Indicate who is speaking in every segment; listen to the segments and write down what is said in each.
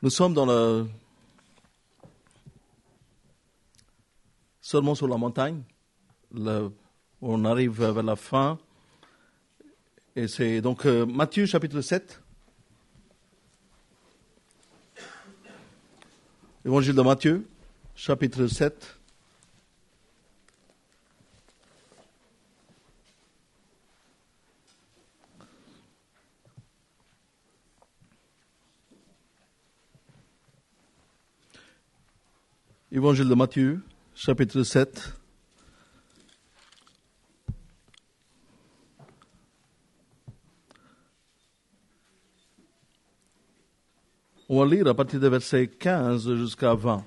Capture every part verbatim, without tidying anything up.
Speaker 1: Nous sommes dans le Sermon sur la montagne. Le, on arrive vers la fin. Et c'est donc euh, Matthieu chapitre sept. Évangile de Matthieu, chapitre sept. Évangile de Matthieu, chapitre sept. On va lire à partir du verset quinze jusqu'à vingt.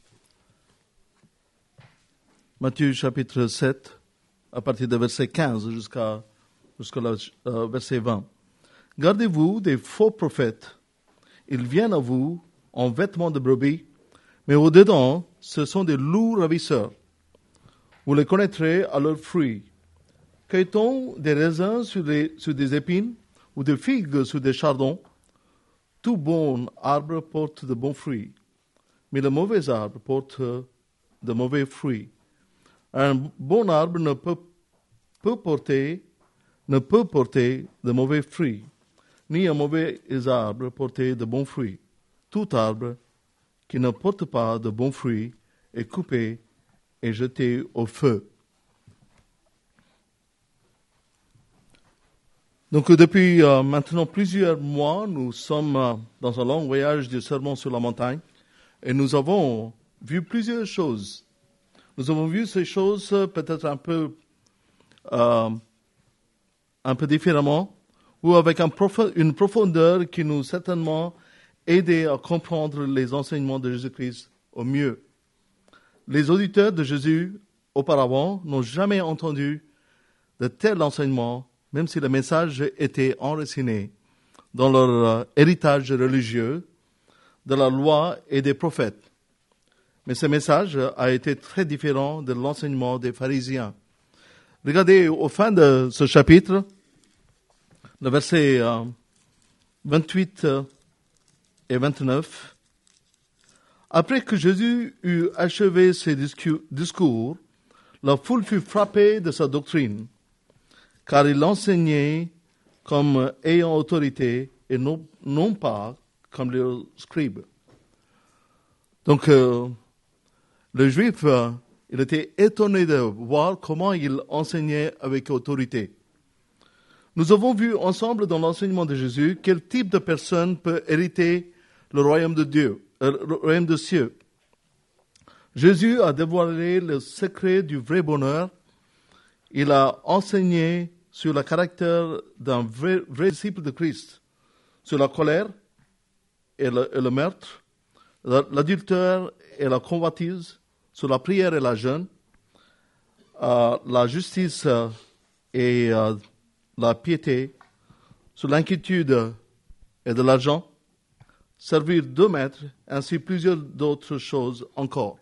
Speaker 1: Matthieu chapitre sept, à partir du verset quinze jusqu'à, jusqu'à le euh, verset vingt. Gardez-vous des faux prophètes. Ils viennent à vous en vêtements de brebis, mais au-dedans, ce sont des loups ravisseurs. Vous les connaîtrez à leurs fruits. Cueille-t-on des raisins sur, les, sur des épines ou des figues sur des chardons? Tout bon arbre porte de bons fruits, mais le mauvais arbre porte de mauvais fruits. Un bon arbre ne peut, peut porter, ne peut porter de mauvais fruits, ni un mauvais arbre porter de bons fruits. Tout arbre qui ne porte pas de bons fruits est coupé et jeté au feu. Donc depuis euh, maintenant plusieurs mois, nous sommes euh, dans un long voyage du Sermon sur la montagne et nous avons vu plusieurs choses. Nous avons vu ces choses euh, peut-être un peu, euh, un peu différemment ou avec un prof- une profondeur qui nous certainement aidé à comprendre les enseignements de Jésus-Christ au mieux. Les auditeurs de Jésus auparavant n'ont jamais entendu de tels enseignements, même si le message était enraciné dans leur euh, héritage religieux, de la loi et des prophètes. Mais ce message a été très différent de l'enseignement des pharisiens. Regardez au fin de ce chapitre, le verset euh, vingt-huit et vingt-neuf. Après que Jésus eut achevé ses discours, la foule fut frappée de sa doctrine, car il enseignait comme ayant autorité et non, non pas comme les scribes. Donc, euh, le juif, euh, il était étonné de voir comment il enseignait avec autorité. Nous avons vu ensemble dans l'enseignement de Jésus quel type de personne peut hériter le royaume de Dieu, euh, le royaume des cieux. Jésus a dévoilé le secret du vrai bonheur. Il a enseigné sur le caractère d'un vrai, vrai disciple de Christ, sur la colère et le, et le meurtre, l'adultère et la convoitise, sur la prière et la jeûne, euh, la justice euh, et euh, la piété, sur l'inquiétude et de l'argent, servir deux maîtres, ainsi plusieurs d'autres choses encore.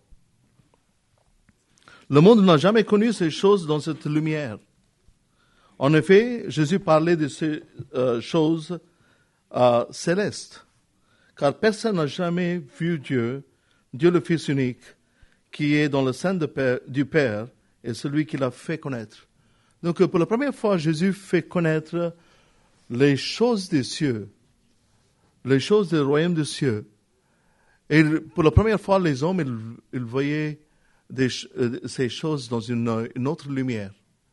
Speaker 1: Le monde n'a jamais connu ces choses dans cette lumière. En effet, Jésus parlait de ces euh, choses euh, célestes, car personne n'a jamais vu Dieu, Dieu le Fils unique, qui est dans le sein de Père, du Père, et celui qui l'a fait connaître. Donc, pour la première fois, Jésus fait connaître les choses des cieux, les choses du royaume des cieux. Et pour la première fois, les hommes, ils, ils voyaient des, euh, ces choses dans une, une autre lumière.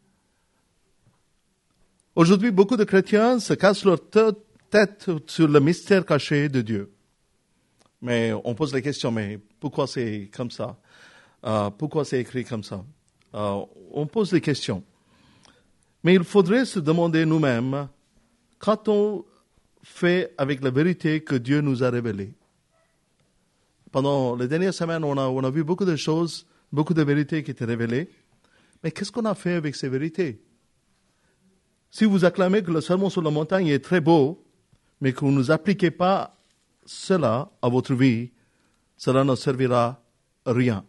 Speaker 1: Aujourd'hui, beaucoup de chrétiens se cassent leur tête sur le mystère caché de Dieu. Mais on pose la question, mais pourquoi c'est comme ça? Euh, pourquoi c'est écrit comme ça? Euh, on pose des questions. Mais il faudrait se demander nous-mêmes, qu'a-t-on fait avec la vérité que Dieu nous a révélée? Pendant les dernières semaines, on a, on a vu beaucoup de choses, beaucoup de vérités qui étaient révélées. Mais qu'est-ce qu'on a fait avec ces vérités? Si vous acclamez que le sermon sur la montagne est très beau, mais que vous ne appliquez pas cela à votre vie, cela ne servira à rien.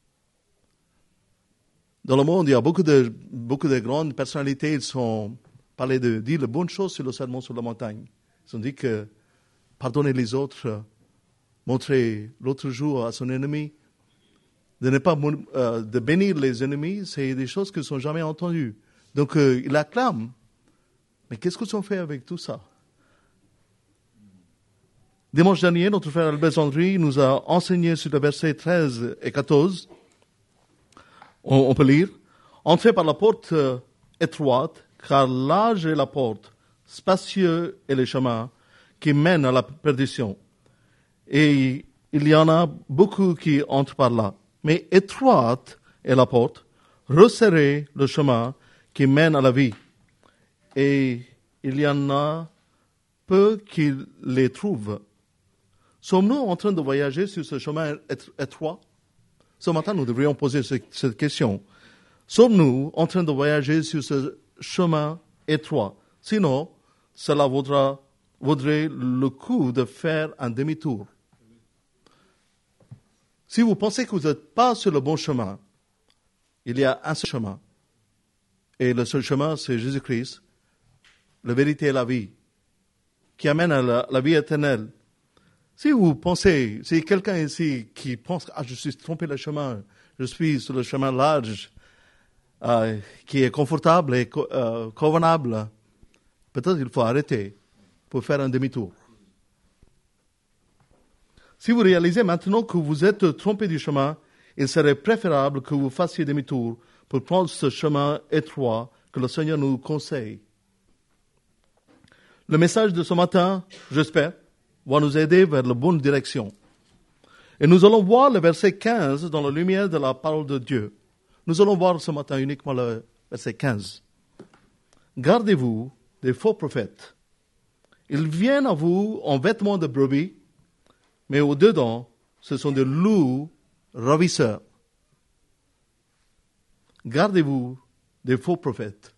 Speaker 1: Dans le monde, il y a beaucoup de, beaucoup de grandes personnalités, ils ont parlé de dire les bonnes choses sur le sermon sur la montagne. Ils ont dit que pardonner les autres montrer l'autre jour à son ennemi, de ne pas euh, de bénir les ennemis, c'est des choses qui ne sont jamais entendues. Donc euh, il acclame. Mais qu'est-ce qu'ils ont fait avec tout ça? Dimanche dernier, notre frère Albert Zandry nous a enseigné sur le verset treize et quatorze. On, on peut lire. Entrez par la porte euh, étroite, car large est la porte, spacieux est le chemin qui mène à la perdition. Et il y en a beaucoup qui entrent par là. Mais étroite est la porte, resserré le chemin qui mène à la vie. Et il y en a peu qui les trouvent. Sommes-nous en train de voyager sur ce chemin étroit? Ce matin, nous devrions poser cette question. Sommes-nous en train de voyager sur ce chemin étroit? Sinon, cela vaudra, vaudrait le coup de faire un demi-tour. Si vous pensez que vous n'êtes pas sur le bon chemin, il y a un seul chemin. Et le seul chemin, c'est Jésus-Christ, la vérité et la vie, qui amène à la, la vie éternelle. Si vous pensez, si quelqu'un ici qui pense, ah, je suis trompé le chemin, je suis sur le chemin large, euh, qui est confortable et co- euh, convenable, peut-être il faut arrêter pour faire un demi-tour. Si vous réalisez maintenant que vous êtes trompé du chemin, il serait préférable que vous fassiez demi-tour pour prendre ce chemin étroit que le Seigneur nous conseille. Le message de ce matin, j'espère, va nous aider vers la bonne direction. Et nous allons voir le verset quinze dans la lumière de la parole de Dieu. Nous allons voir ce matin uniquement le verset quinze. Gardez-vous des faux prophètes. Ils viennent à vous en vêtements de brebis, mais au-dedans, ce sont des loups ravisseurs. Gardez-vous des faux prophètes.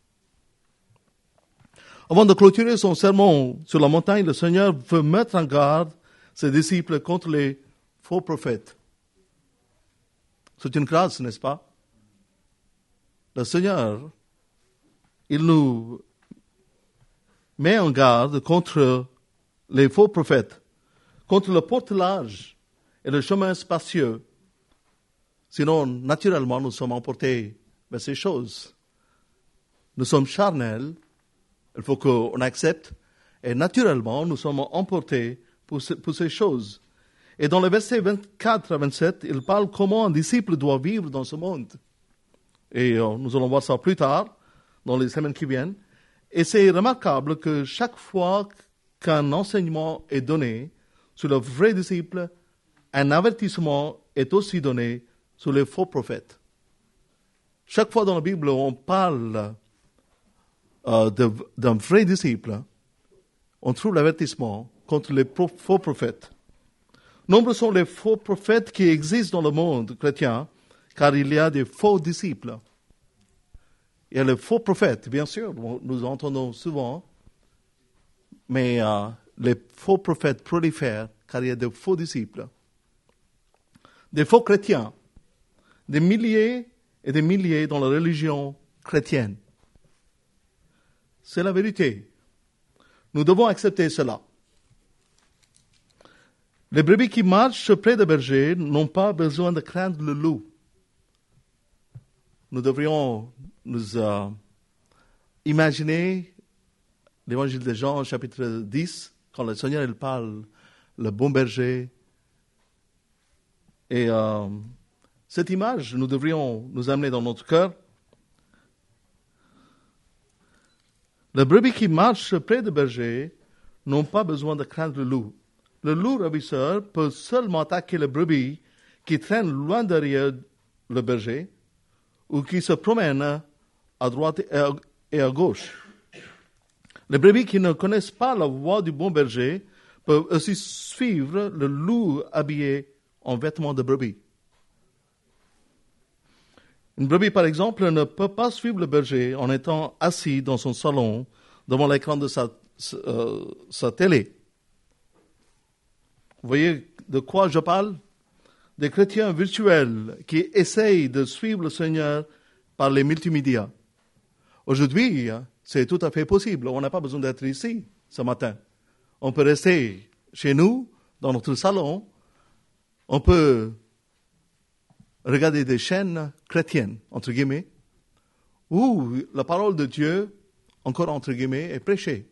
Speaker 1: Avant de clôturer son sermon sur la montagne, le Seigneur veut mettre en garde ses disciples contre les faux prophètes. C'est une grâce, n'est-ce pas? Le Seigneur, il nous met en garde contre les faux prophètes, contre le porte large et le chemin spacieux. Sinon, naturellement, nous sommes emportés vers ces choses. Nous sommes charnels. Il faut qu'on accepte. Et naturellement, nous sommes emportés pour, ce, pour ces choses. Et dans les versets vingt-quatre à vingt-sept, il parle comment un disciple doit vivre dans ce monde. Et euh, nous allons voir ça plus tard, dans les semaines qui viennent. Et c'est remarquable que chaque fois qu'un enseignement est donné sur le vrai disciple, un avertissement est aussi donné sur les faux prophètes. Chaque fois dans la Bible, on parle Euh, de, d'un vrai disciple, on trouve l'avertissement contre les pro- faux prophètes. Nombreux sont les faux prophètes qui existent dans le monde chrétien, car il y a des faux disciples. Il y a les faux prophètes, bien sûr, nous entendons souvent, mais euh, les faux prophètes prolifèrent, car il y a des faux disciples. Des faux chrétiens, des milliers et des milliers dans la religion chrétienne. C'est la vérité. Nous devons accepter cela. Les brebis qui marchent près des bergers n'ont pas besoin de craindre le loup. Nous devrions nous euh, imaginer l'évangile de Jean, chapitre dix, quand le Seigneur il parle, le bon berger. Et euh, cette image, nous devrions nous amener dans notre cœur. Les brebis qui marchent près des bergers n'ont pas besoin de craindre le loup. Le loup ravisseur peut seulement attaquer les brebis qui traînent loin derrière le berger ou qui se promènent à droite et à gauche. Les brebis qui ne connaissent pas la voie du bon berger peuvent aussi suivre le loup habillé en vêtements de brebis. Une brebis, par exemple, ne peut pas suivre le berger en étant assis dans son salon devant l'écran de sa, euh, sa télé. Vous voyez de quoi je parle? Des chrétiens virtuels qui essayent de suivre le Seigneur par les multimédias. Aujourd'hui, c'est tout à fait possible. On n'a pas besoin d'être ici ce matin. On peut rester chez nous, dans notre salon, On peut regarder des chaînes chrétiennes, entre guillemets, où la parole de Dieu, encore entre guillemets, est prêchée.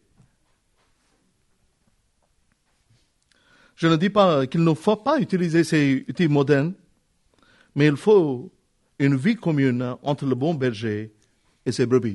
Speaker 1: Je ne dis pas qu'il ne faut pas utiliser ces outils modernes, mais il faut une vie commune entre le bon berger et ses brebis.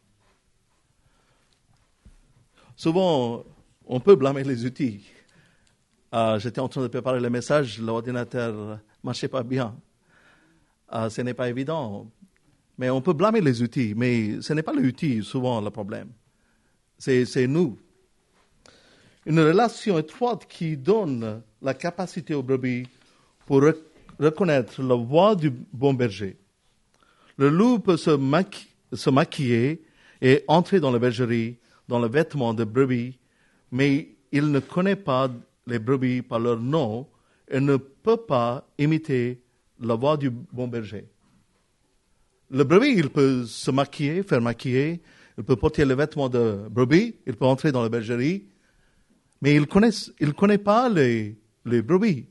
Speaker 1: Souvent, on peut blâmer les outils. Euh, j'étais en train de préparer le message, l'ordinateur ne marchait pas bien. Euh, ce n'est pas évident. Mais on peut blâmer les outils, mais ce n'est pas l'outil souvent le problème. C'est, c'est nous. Une relation étroite qui donne la capacité aux brebis pour rec- reconnaître la voix du bon berger. Le loup peut se, maqui- se maquiller et entrer dans la bergerie, dans le vêtement de brebis, mais il ne connaît pas les brebis par leur nom et ne peut pas imiter la voix du bon berger. Le brebis, il peut se maquiller, faire maquiller, il peut porter les vêtements de brebis, il peut entrer dans la bergerie, mais il ne connaît, il connaît pas les, les brebis.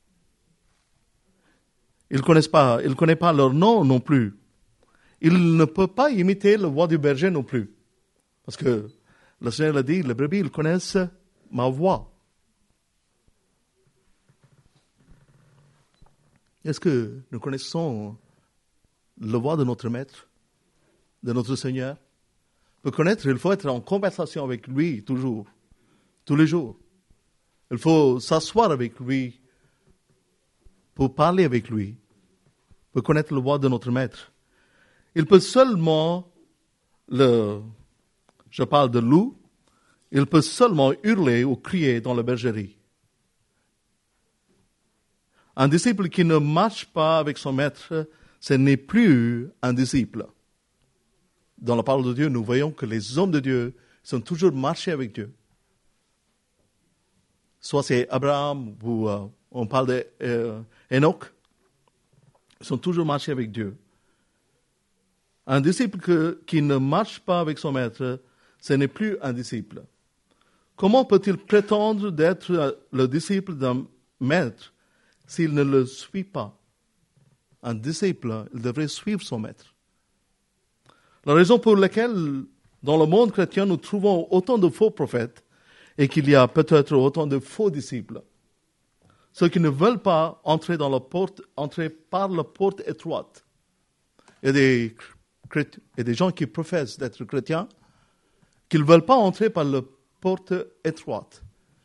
Speaker 1: Il ne connaît pas, il connaît pas leur nom non plus. Il ne peut pas imiter la voix du berger non plus. Parce que le Seigneur a dit, les brebis, ils connaissent ma voix. Est-ce que nous connaissons la voix de notre Maître, de notre Seigneur? Pour connaître, il faut être en conversation avec lui toujours, tous les jours. Il faut s'asseoir avec lui pour parler avec lui, pour connaître la voix de notre Maître. Il peut seulement, le, je parle de loup, il peut seulement hurler ou crier dans la bergerie. Un disciple qui ne marche pas avec son maître, ce n'est plus un disciple. Dans la parole de Dieu, nous voyons que les hommes de Dieu sont toujours marchés avec Dieu. Soit c'est Abraham ou euh, on parle d'Enoch, euh, ils sont toujours marchés avec Dieu. Un disciple que, qui ne marche pas avec son maître, ce n'est plus un disciple. Comment peut-il prétendre d'être le disciple d'un maître s'il ne le suit pas? Un disciple, il devrait suivre son maître. La raison pour laquelle, dans le monde chrétien, nous trouvons autant de faux prophètes et qu'il y a peut-être autant de faux disciples, ceux qui ne veulent pas entrer dans la porte, entrer par la porte étroite. Il y a des, il y a des gens qui professent d'être chrétiens, qui ne veulent pas entrer par la porte étroite.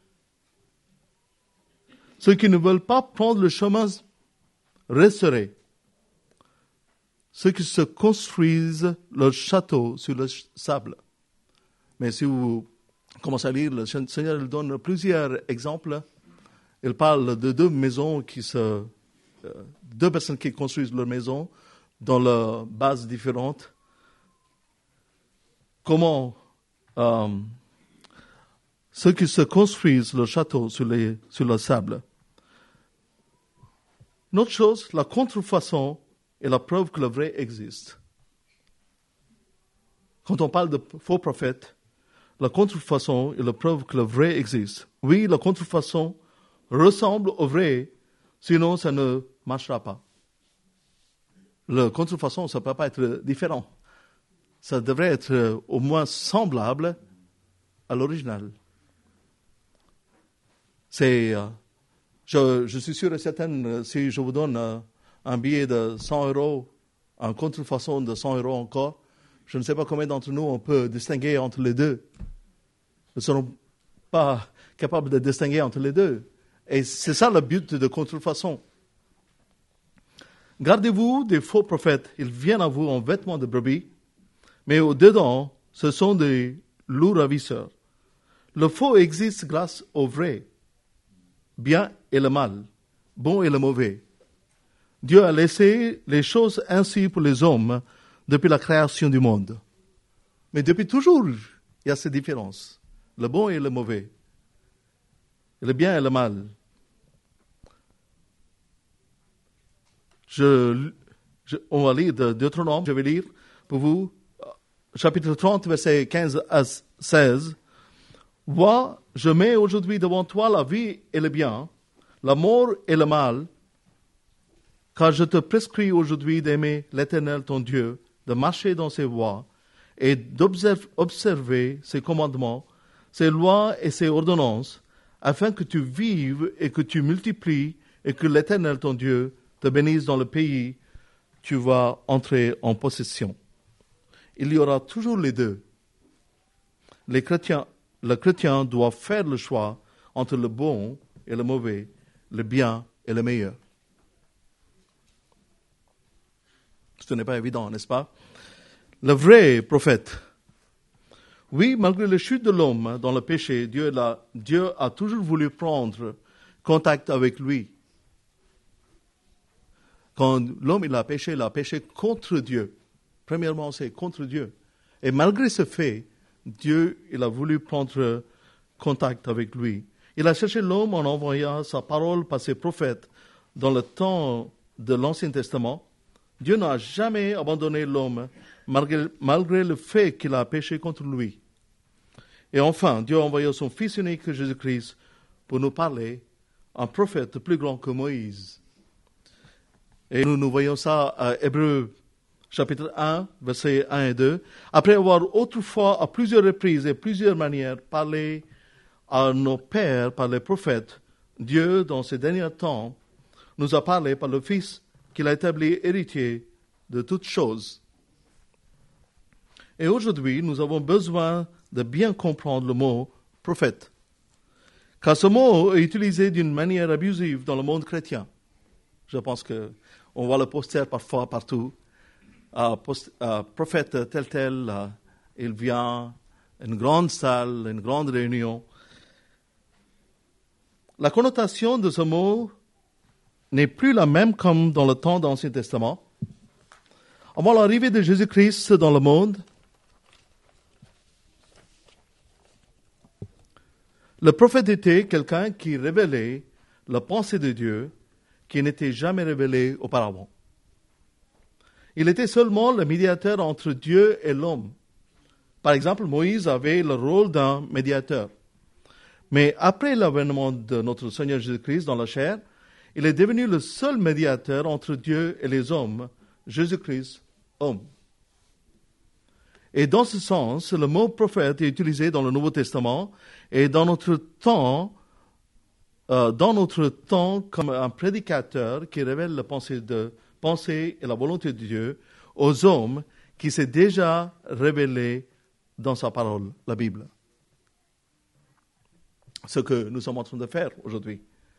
Speaker 1: Ceux qui ne veulent pas prendre le chemin resserré. Ceux qui se construisent leur château sur le sable. Mais si vous commencez à lire, le Seigneur donne plusieurs exemples. Il parle de deux maisons qui se... deux personnes qui construisent leur maison dans leurs bases différentes. Comment euh, ceux qui se construisent leur château sur, les, sur le sable. Une autre chose, la contrefaçon est la preuve que le vrai existe. Quand on parle de faux prophètes, la contrefaçon est la preuve que le vrai existe. Oui, la contrefaçon ressemble au vrai, sinon ça ne marchera pas. La contrefaçon, ça ne peut pas être différent. Ça devrait être au moins semblable à l'original. C'est, euh, je, je suis sûr et certain, si je vous donne euh, un billet de cent euros, en contrefaçon de cent euros encore, je ne sais pas combien d'entre nous on peut distinguer entre les deux. Nous ne serons pas capables de distinguer entre les deux. Et c'est ça le but de contrefaçon. Gardez-vous des faux prophètes. Ils viennent à vous en vêtements de brebis, mais au-dedans, ce sont des loups ravisseurs. Le faux existe grâce au vrai, bien et le mal, bon et le mauvais. Dieu a laissé les choses ainsi pour les hommes depuis la création du monde. Mais depuis toujours, il y a ces différences, le bon et le mauvais, le bien et le mal. Je, je, on va lire de Deutéronome, je vais lire pour vous, chapitre trente, versets quinze à seize. Vois, je mets aujourd'hui devant toi la vie et le bien, la mort et le mal, car je te prescris aujourd'hui d'aimer l'Éternel ton Dieu, de marcher dans ses voies et d'observer ses commandements, ses lois et ses ordonnances, afin que tu vives et que tu multiplies et que l'Éternel ton Dieu te bénisse dans le pays où tu vas entrer en possession. Il y aura toujours les deux. Les chrétiens, le chrétien doit faire le choix entre le bon et le mauvais, le bien et le meilleur. Ce n'est pas évident, n'est-ce pas? Le vrai prophète. Oui, malgré la chute de l'homme dans le péché, Dieu, l'a, Dieu a toujours voulu prendre contact avec lui. Quand l'homme il a péché, il a péché contre Dieu. Premièrement, c'est contre Dieu. Et malgré ce fait, Dieu il a voulu prendre contact avec lui. Il a cherché l'homme en envoyant sa parole par ses prophètes dans le temps de l'Ancien Testament. Dieu n'a jamais abandonné l'homme malgré, malgré le fait qu'il a péché contre lui. Et enfin, Dieu a envoyé son Fils unique, Jésus-Christ, pour nous parler, un prophète plus grand que Moïse. Et nous, nous voyons ça à Hébreux chapitre un, versets un et deux. Après avoir autrefois, à plusieurs reprises et plusieurs manières, parlé à nos pères par les prophètes, Dieu, dans ces derniers temps, nous a parlé par le Fils qu'il a établi héritier de toutes choses. Et aujourd'hui, nous avons besoin de bien comprendre le mot prophète. Car ce mot est utilisé d'une manière abusive dans le monde chrétien. Je pense qu'on voit le poster parfois partout. Uh, post, uh, prophète tel tel, uh, il vient, une grande salle, une grande réunion. La connotation de ce mot n'est plus la même comme dans le temps de l'Ancien Testament. Avant l'arrivée de Jésus-Christ dans le monde, le prophète était quelqu'un qui révélait la pensée de Dieu qui n'était jamais révélée auparavant. Il était seulement le médiateur entre Dieu et l'homme. Par exemple, Moïse avait le rôle d'un médiateur. Mais après l'avènement de notre Seigneur Jésus-Christ dans la chair, il est devenu le seul médiateur entre Dieu et les hommes, Jésus-Christ, homme. Et dans ce sens, le mot prophète est utilisé dans le Nouveau Testament et dans notre temps, euh, dans notre temps comme un prédicateur qui révèle la pensée, de, pensée et la volonté de Dieu aux hommes qui s'est déjà révélé dans sa parole, la Bible. Ce que nous sommes en train de faire aujourd'hui.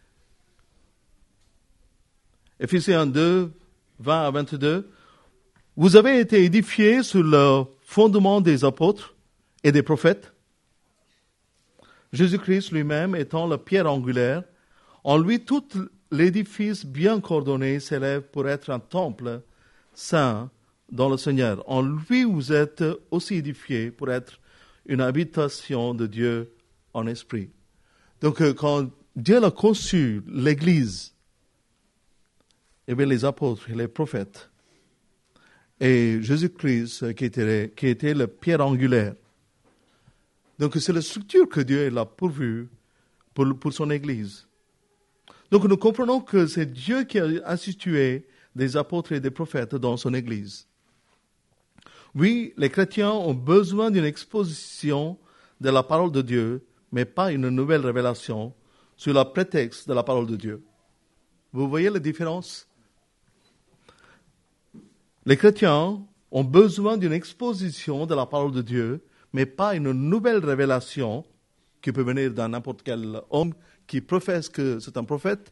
Speaker 1: Éphésiens deux, vingt à vingt-deux. Vous avez été édifiés sur le fondement des apôtres et des prophètes. Jésus-Christ lui-même étant la pierre angulaire, en lui tout l'édifice bien coordonné s'élève pour être un temple saint dans le Seigneur. En lui vous êtes aussi édifiés pour être une habitation de Dieu en esprit. Donc quand Dieu a conçu l'Église, il y avait les apôtres et les prophètes. Et Jésus-Christ qui était, qui était la pierre angulaire. Donc c'est la structure que Dieu a pourvue pour, pour son Église. Donc nous comprenons que c'est Dieu qui a institué des apôtres et des prophètes dans son Église. Oui, les chrétiens ont besoin d'une exposition de la parole de Dieu, mais pas une nouvelle révélation sur le prétexte de la parole de Dieu. Vous voyez la différence? Les chrétiens ont besoin d'une exposition de la parole de Dieu, mais pas une nouvelle révélation qui peut venir d'un n'importe quel homme qui professe que c'est un prophète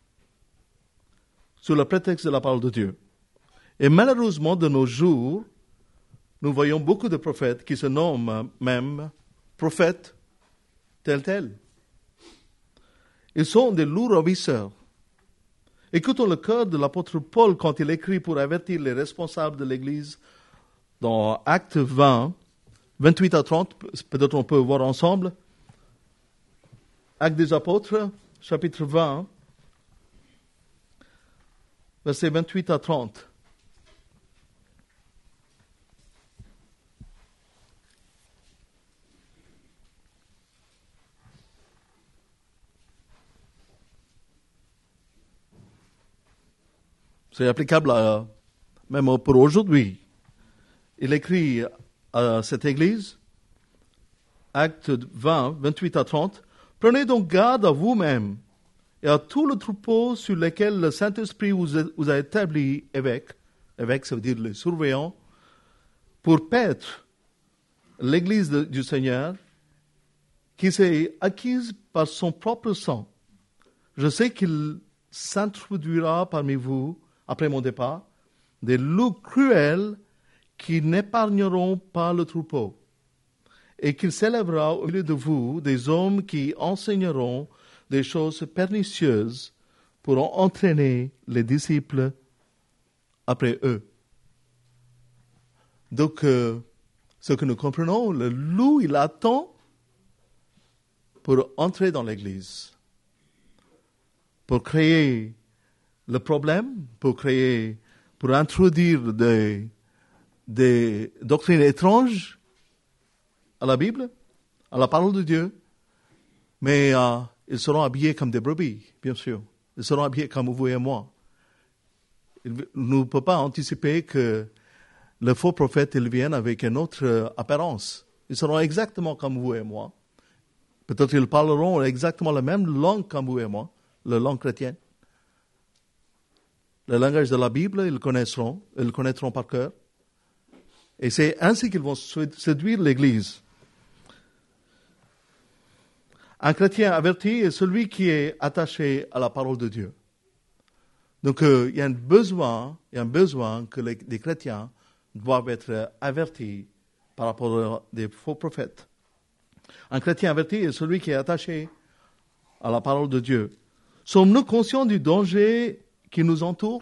Speaker 1: sur le prétexte de la parole de Dieu. Et malheureusement, de nos jours, nous voyons beaucoup de prophètes qui se nomment même prophètes tels tels. Ils sont des loups ravisseurs. Écoutons le cœur de l'apôtre Paul quand il écrit pour avertir les responsables de l'Église dans Actes vingt, vingt-huit à trente, peut-être on peut voir ensemble. Actes des apôtres, chapitre vingt, versets vingt-huit à trente. C'est applicable à, même pour aujourd'hui. Il écrit à cette église, Actes vingt, vingt-huit à trente, « Prenez donc garde à vous-même et à tout le troupeau sur lequel le Saint-Esprit vous a, vous a établi évêque. » Évêque, ça veut dire le surveillant, pour paître l'église de, du Seigneur qui s'est acquise par son propre sang. Je sais qu'il s'introduira parmi vous, après mon départ, des loups cruels qui n'épargneront pas le troupeau, et qu'il s'élèvera au milieu de vous des hommes qui enseigneront des choses pernicieuses pour entraîner les disciples après eux. Donc, euh, ce que nous comprenons, le loup, il attend pour entrer dans l'Église, pour créer le problème, pour créer, pour introduire des, des doctrines étranges à la Bible, à la parole de Dieu, mais euh, ils seront habillés comme des brebis, bien sûr. Ils seront habillés comme vous et moi. Il, nous ne pouvons pas anticiper que le faux prophète, il vienne avec une autre euh, apparence. Ils seront exactement comme vous et moi. Peut-être qu'ils parleront exactement la même langue comme vous et moi, la langue chrétienne. Le langage de la Bible, ils connaîtront, ils le connaîtront par cœur. Et c'est ainsi qu'ils vont séduire l'Église. Un chrétien averti est celui qui est attaché à la parole de Dieu. Donc, euh, il y a un besoin, il y a un besoin que les, les chrétiens doivent être avertis par rapport à des faux prophètes. Un chrétien averti est celui qui est attaché à la parole de Dieu. Sommes-nous conscients du danger qui nous entoure?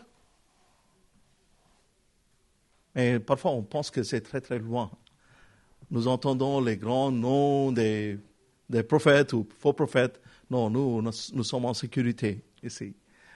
Speaker 1: Et parfois, on pense que c'est très, très loin. Nous entendons les grands noms des, des prophètes ou faux prophètes. Non, nous, nous, nous sommes en sécurité ici.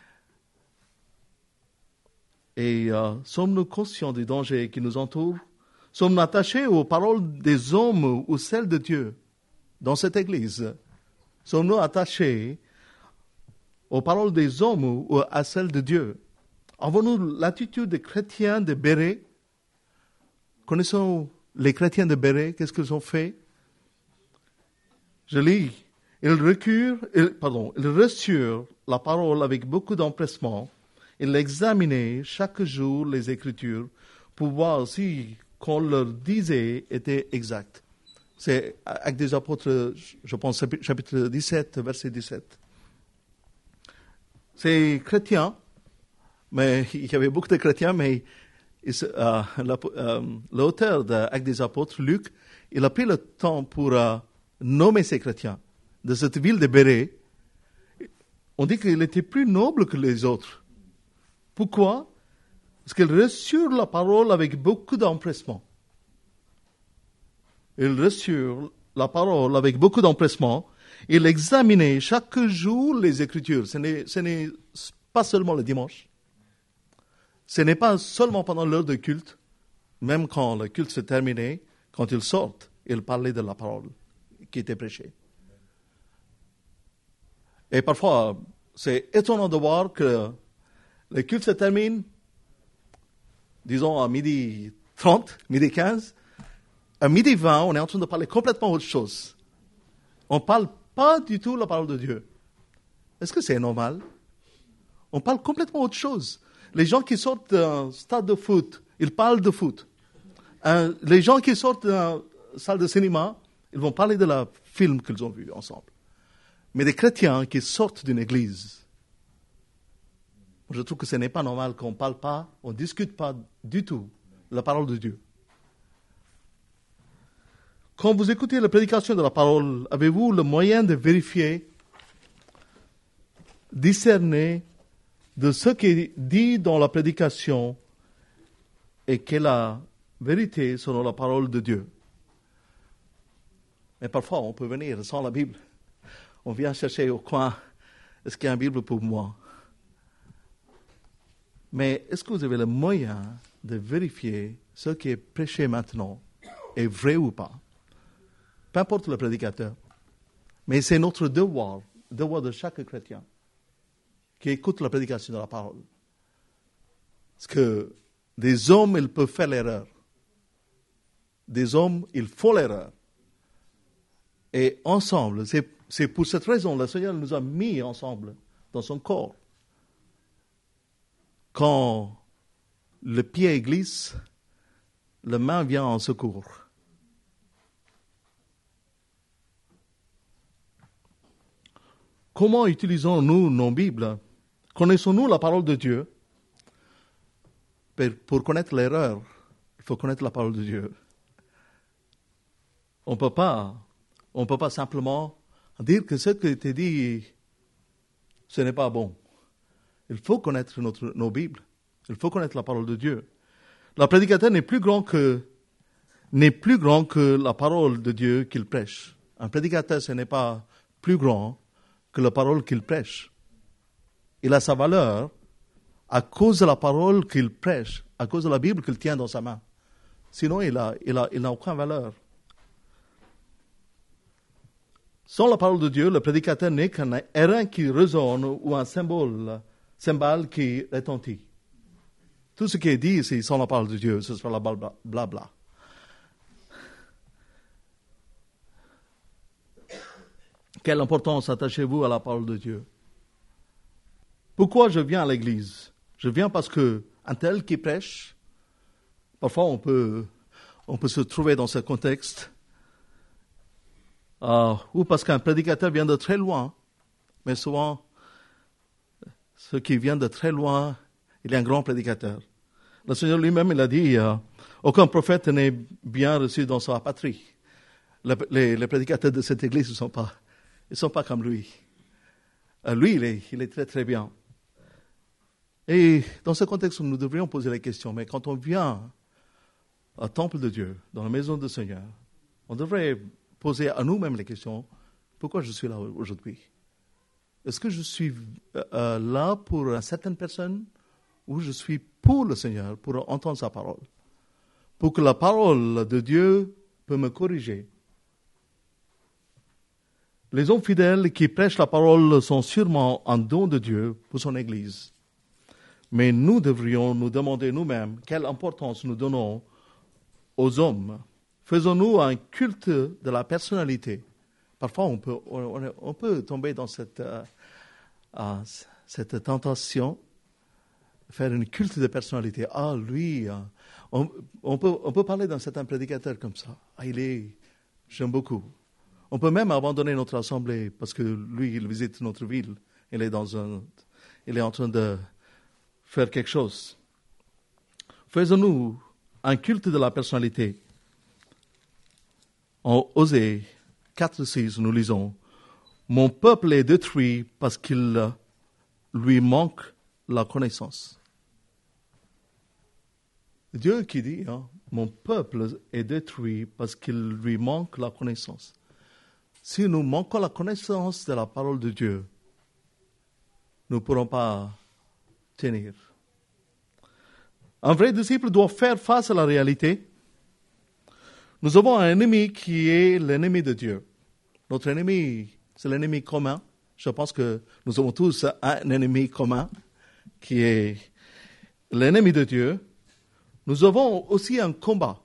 Speaker 1: Et euh, sommes-nous conscients du danger qui nous entoure? Sommes-nous attachés aux paroles des hommes ou celles de Dieu dans cette Église? Sommes-nous attachés aux paroles des hommes ou à celles de Dieu? Avons-nous l'attitude des chrétiens de Béret? Connaissons les chrétiens de Béret, qu'est-ce qu'ils ont fait? Je lis, ils recurent, ils, pardon, ils reçurent la parole avec beaucoup d'empressement. Ils examinaient chaque jour les Écritures pour voir si qu'on leur disait était exact. C'est Actes des Apôtres, je pense, chapitre dix-sept, verset dix-sept. Ces chrétiens, mais il y avait beaucoup de chrétiens, mais euh, l'auteur d'Actes des Apôtres, Luc, il a pris le temps pour euh, nommer ces chrétiens de cette ville de Béret. On dit qu'il était plus noble que les autres. Pourquoi? Parce qu'ils reçurent la parole avec beaucoup d'empressement. Ils reçurent la parole avec beaucoup d'empressement. Ils examinaient chaque jour les Écritures. Ce n'est, ce n'est pas seulement le dimanche. Ce n'est pas seulement pendant l'heure de culte. Même quand le culte se terminait, quand ils sortent, ils parlaient de la parole qui était prêchée. Et parfois, c'est étonnant de voir que le culte se termine, disons à midi trente, midi quinze. À midi vingt, on est en train de parler complètement autre chose. On ne parle pas du tout la parole de Dieu. Est-ce que c'est normal? On parle complètement autre chose. Les gens qui sortent d'un stade de foot, ils parlent de foot. Euh, les gens qui sortent d'une salle de cinéma, ils vont parler de la film qu'ils ont vu ensemble. Mais des chrétiens qui sortent d'une église, je trouve que ce n'est pas normal qu'on ne parle pas, on ne discute pas du tout la parole de Dieu. Quand vous écoutez la prédication de la parole, avez-vous le moyen de vérifier, discerner de ce qui est dit dans la prédication et quelle est la vérité selon la parole de Dieu? Mais parfois, on peut venir sans la Bible. On vient chercher au coin, est-ce qu'il y a une Bible pour moi? Mais est-ce que vous avez le moyen de vérifier ce qui est prêché maintenant est vrai ou pas? Peu importe le prédicateur. Mais c'est notre devoir, le devoir de chaque chrétien qui écoute la prédication de la parole. Parce que des hommes, ils peuvent faire l'erreur. Des hommes, ils font l'erreur. Et ensemble, c'est, c'est pour cette raison, le Seigneur nous a mis ensemble dans son corps. Quand le pied glisse, la main vient en secours. Comment utilisons-nous nos Bibles? Connaissons-nous la parole de Dieu? Pour connaître l'erreur, il faut connaître la parole de Dieu. On ne peut pas, on peut pas simplement dire que ce qui était dit, ce n'est pas bon. Il faut connaître notre, nos Bibles. Il faut connaître la parole de Dieu. Le prédicateur n'est plus grand que, n'est plus grand que la parole de Dieu qu'il prêche. Un prédicateur, ce n'est pas plus grand que la parole qu'il prêche. Il a sa valeur à cause de la parole qu'il prêche, à cause de la Bible qu'il tient dans sa main. Sinon, il a, il a, il n'a aucune valeur. Sans la parole de Dieu, le prédicateur n'est qu'un airain qui résonne ou un symbole, cymbale qui retentit. Tout ce qui est dit ici sans la parole de Dieu, ce sera la blabla. blabla. Quelle importance attachez-vous à la parole de Dieu? Pourquoi je viens à l'église? Je viens parce que un tel qui prêche, parfois on peut, on peut se trouver dans ce contexte, euh, ou parce qu'un prédicateur vient de très loin, mais souvent, ceux qui viennent de très loin, il est un grand prédicateur. Le Seigneur lui-même, il a dit, euh, aucun prophète n'est bien reçu dans sa patrie. Le, les, les prédicateurs de cette église ne sont pas, ils sont pas comme lui. Euh, lui, il est, il est très très bien. Et dans ce contexte, nous devrions poser la question, mais quand on vient au temple de Dieu, dans la maison du Seigneur, on devrait poser à nous-mêmes les questions, pourquoi je suis là aujourd'hui? Est-ce que je suis euh, là pour une certaine personne ou je suis pour le Seigneur, pour entendre sa parole? Pour que la parole de Dieu peut me corriger. Les hommes fidèles qui prêchent la parole sont sûrement un don de Dieu pour son Église. Mais nous devrions nous demander nous-mêmes quelle importance nous donnons aux hommes. Faisons-nous un culte de la personnalité? Parfois, on peut, on, on peut tomber dans cette, euh, euh, cette tentation, faire un culte de personnalité. Ah, lui, euh, on, on, peut, on peut parler d'un certain prédicateur comme ça. Ah, il est, j'aime beaucoup. On peut même abandonner notre assemblée parce que lui, il visite notre ville. Il est, dans un, il est en train de faire quelque chose. Faisons-nous un culte de la personnalité. En Osée quatre six, nous lisons « Mon peuple est détruit parce qu'il lui manque la connaissance. » Dieu qui dit hein, « Mon peuple est détruit parce qu'il lui manque la connaissance. » Si nous manquons la connaissance de la parole de Dieu, nous ne pourrons pas tenir. Un vrai disciple doit faire face à la réalité. Nous avons un ennemi qui est l'ennemi de Dieu. Notre ennemi, c'est l'ennemi commun. Je pense que nous avons tous un ennemi commun qui est l'ennemi de Dieu. Nous avons aussi un combat.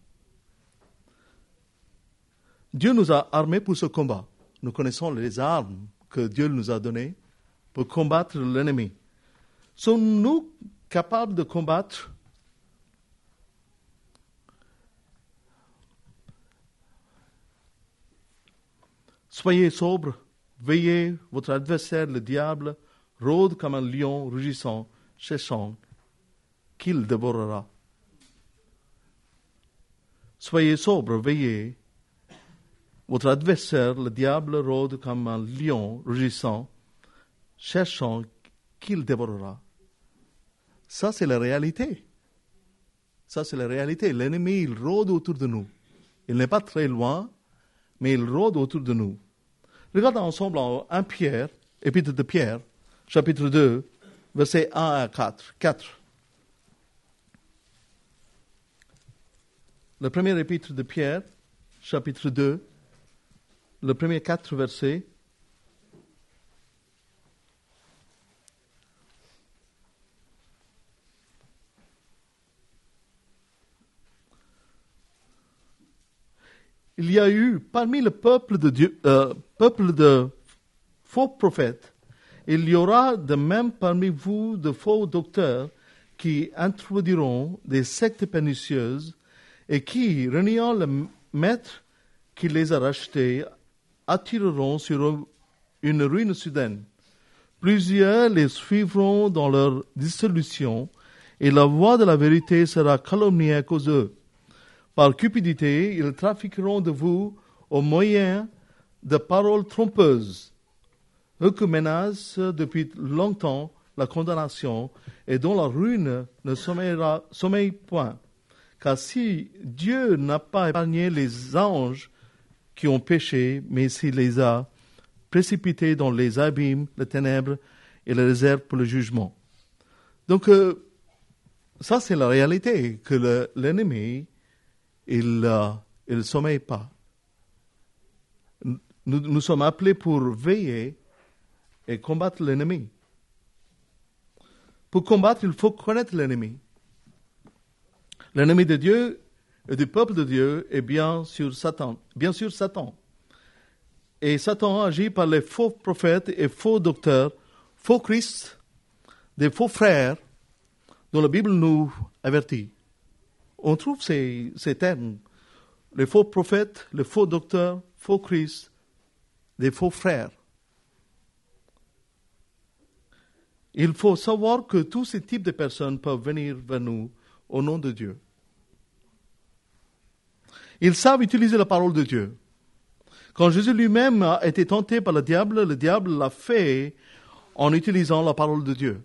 Speaker 1: Dieu nous a armés pour ce combat. Nous connaissons les armes que Dieu nous a données pour combattre l'ennemi. Sommes-nous capables de combattre? Soyez sobres, veillez, votre adversaire, le diable, rôde comme un lion rugissant, cherchant qu'il dévorera. Soyez sobres, veillez, votre adversaire, le diable, rôde comme un lion rugissant, cherchant qu'il dévorera. Ça, c'est la réalité. Ça, c'est la réalité. L'ennemi, il rôde autour de nous. Il n'est pas très loin, mais il rôde autour de nous. Regardons ensemble en un Pierre, épître de Pierre, chapitre deux, versets un à quatre. quatre. Le premier épître de Pierre, chapitre deux, le premier quatre versets. il y a eu parmi le peuple de Dieu, euh, peuple de faux prophètes, il y aura de même parmi vous de faux docteurs qui introduiront des sectes pernicieuses et qui, reniant le maître qui les a rachetés, attireront sur une ruine soudaine. Plusieurs les suivront dans leur dissolution et la voie de la vérité sera calomniée à cause d'eux. Par cupidité, ils trafiqueront de vous au moyen de paroles trompeuses, eux qui menacent depuis longtemps la condamnation et dont la ruine ne sommeillera, sommeille point. Car si Dieu n'a pas épargné les anges qui ont péché, mais s'il les a précipités dans les abîmes, les ténèbres et les réserves pour le jugement. Donc, euh, ça c'est la réalité, que le, l'ennemi, il ne euh, sommeille pas. Nous, nous sommes appelés pour veiller et combattre l'ennemi. Pour combattre, il faut connaître l'ennemi. L'ennemi de Dieu et du peuple de Dieu est bien sûr Satan. Bien sûr Satan. Et Satan agit par les faux prophètes et faux docteurs, faux Christ, des faux frères dont la Bible nous avertit. On trouve ces, ces termes, les faux prophètes, les faux docteurs, faux Christ, des faux frères. Il faut savoir que tous ces types de personnes peuvent venir vers nous au nom de Dieu. Ils savent utiliser la parole de Dieu. Quand Jésus lui-même a été tenté par le diable, le diable l'a fait en utilisant la parole de Dieu.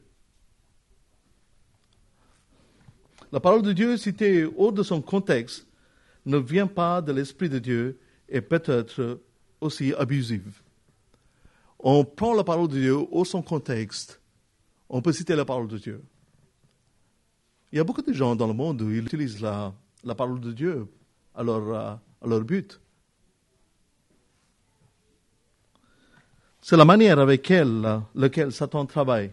Speaker 1: La parole de Dieu, citée hors de son contexte, ne vient pas de l'Esprit de Dieu et peut être aussi abusive. On prend la parole de Dieu hors son contexte, on peut citer la parole de Dieu. Il y a beaucoup de gens dans le monde où ils utilisent la, la parole de Dieu à leur, à leur but. C'est la manière avec laquelle, laquelle Satan travaille.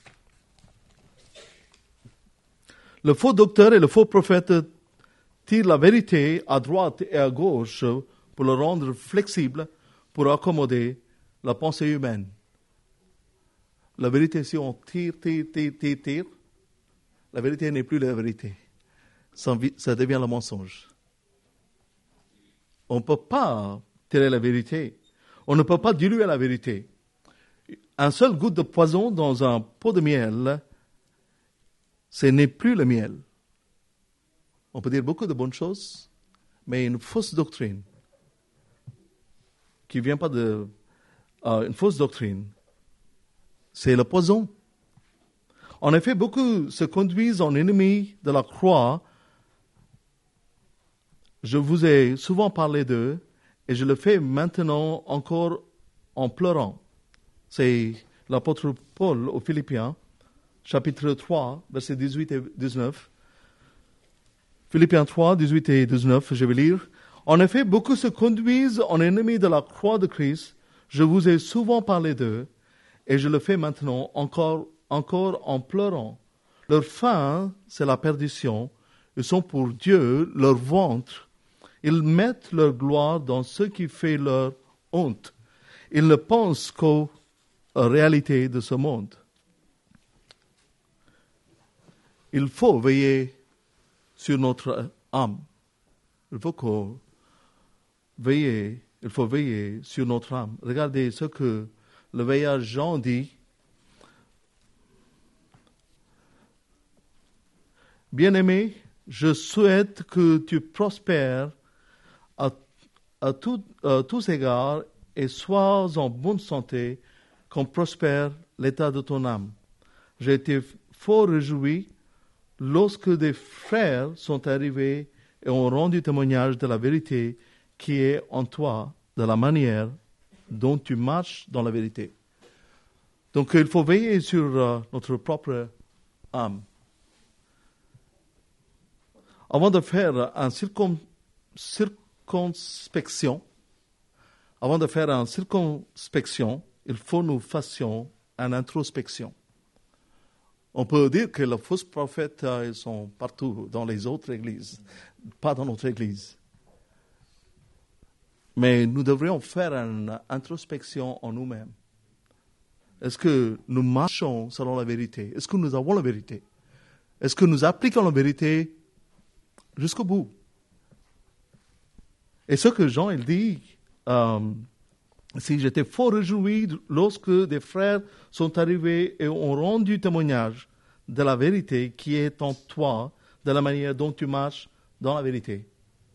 Speaker 1: Le faux docteur et le faux prophète tirent la vérité à droite et à gauche pour le rendre flexible, pour accommoder la pensée humaine. La vérité, si on tire, tire, tire, tire, tire, la vérité n'est plus la vérité. Ça, ça devient le mensonge. On ne peut pas tirer la vérité. On ne peut pas diluer la vérité. Un seul goutte de poison dans un pot de miel, ce n'est plus le miel. On peut dire beaucoup de bonnes choses, mais une fausse doctrine, qui ne vient pas de... Euh, une fausse doctrine, c'est le poison. En effet, beaucoup se conduisent en ennemis de la croix. Je vous ai souvent parlé d'eux, et je le fais maintenant encore en pleurant. C'est l'apôtre Paul aux Philippiens, chapitre trois, versets dix-huit et dix-neuf. Philippiens trois, dix-huit et dix-neuf, je vais lire. En effet, beaucoup se conduisent en ennemis de la croix de Christ. Je vous ai souvent parlé d'eux, et je le fais maintenant encore, encore en pleurant. Leur fin, c'est la perdition. Ils sont pour Dieu, leur ventre. Ils mettent leur gloire dans ce qui fait leur honte. Ils ne pensent qu'aux réalités de ce monde. Il faut veiller sur notre âme. Il faut qu'on veille, il faut veiller sur notre âme. Regardez ce que le veilleur Jean dit. Bien-aimé, je souhaite que tu prospères à, à, tout, à tous égards et sois en bonne santé, qu'on prospère l'état de ton âme. J'ai été fort réjoui lorsque des frères sont arrivés et ont rendu témoignage de la vérité qui est en toi, de la manière dont tu marches dans la vérité. Donc il faut veiller sur uh, notre propre âme. Avant de faire une circon, circonspection, avant de faire une circonspection, il faut nous fassions une introspection. On peut dire que les fausses prophètes euh, ils sont partout dans les autres églises, pas dans notre église. Mais nous devrions faire une introspection en nous-mêmes. Est-ce que nous marchons selon la vérité? Est-ce que nous avons la vérité? Est-ce que nous appliquons la vérité jusqu'au bout? Et ce que Jean il dit, euh, si j'étais fort réjoui lorsque des frères sont arrivés et ont rendu témoignage de la vérité qui est en toi, de la manière dont tu marches dans la vérité.